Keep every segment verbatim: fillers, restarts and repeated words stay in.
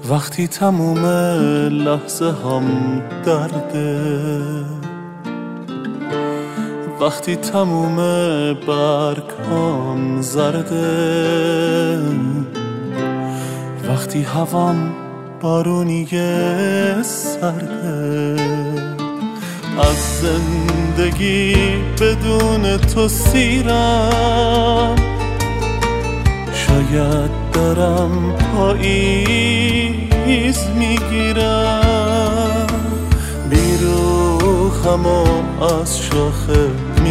وقتی تموم لحظه هم درده، وقتی تموم برگ هم زرده، وقتی هوام بارونی سرده، از زندگی بدون تو سیرم، شاید دارم پاییز میگیرم، بیروحم و از شاخه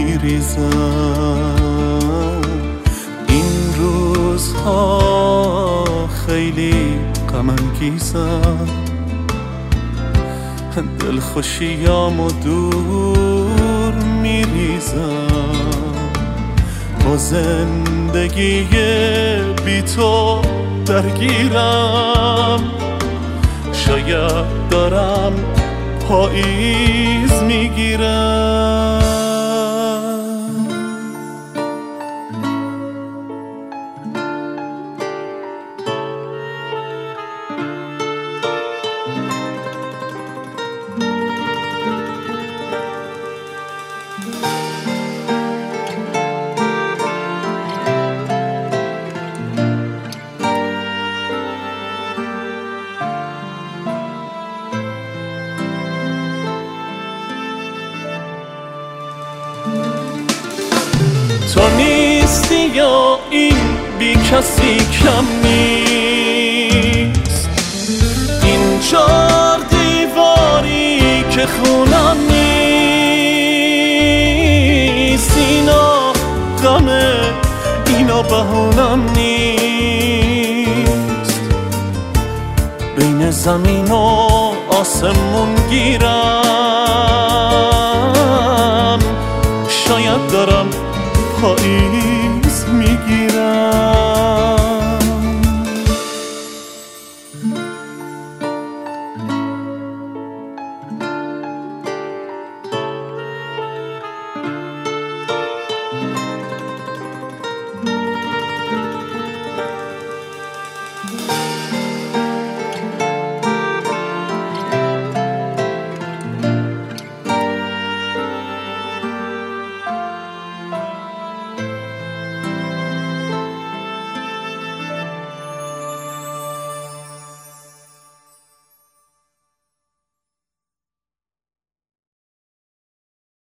میریزم. این روزها خیلی غم انگیزم، دلخوشیامو دور میریزم. با زندگی بی تو درگیرم، شاید دارم پاییز میگیرم. تو نیستی یا این بی کسی کم نیست، این چار دیواری که خونم نیست، اینا غمه اینا بهونم نیست. بین زمین و آسمون گیرم، شاید دارم پاییز میگیرم.